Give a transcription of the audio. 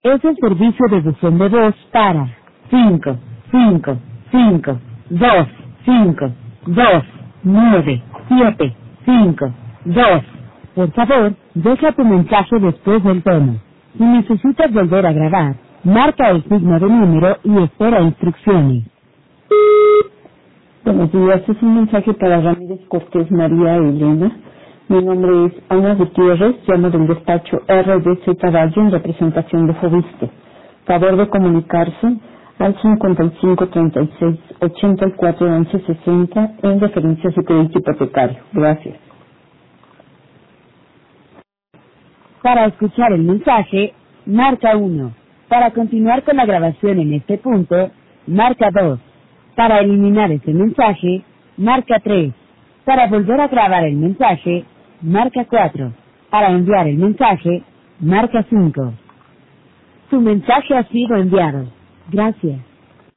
Es el servicio de buzón de voz para 5, 5, 5, 2, 5, 2, 9, 7, 5, 2. Por favor, deja tu mensaje después del tono. Si necesitas volver a grabar, marca el signo de número y espera instrucciones. Buenos días, es un mensaje para Ramírez Cortés María Elena. Mi nombre es Ana Gutiérrez, llamo del despacho RDZ Valle en representación de Fobiste. Favor de comunicarse al 5536 84 11 60 en referencia a su crédito hipotecario. Gracias. Para escuchar el mensaje, marca 1. Para continuar con la grabación en este punto, marca 2. Para eliminar este mensaje, marca 3. Para volver a grabar el mensaje, marca 4. Para enviar el mensaje, marca 5. Su mensaje ha sido enviado. Gracias.